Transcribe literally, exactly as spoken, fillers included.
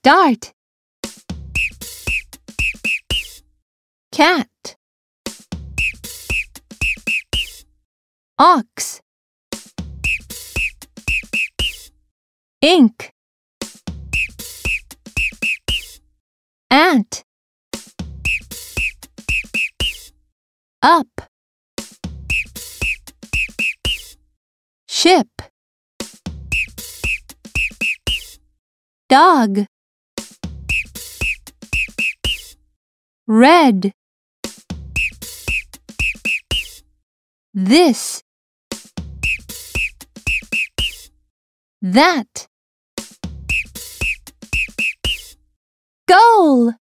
Start. Cat. Ox. Ink. Ant. Up. Ship. Dog. Red. This. That. Goal.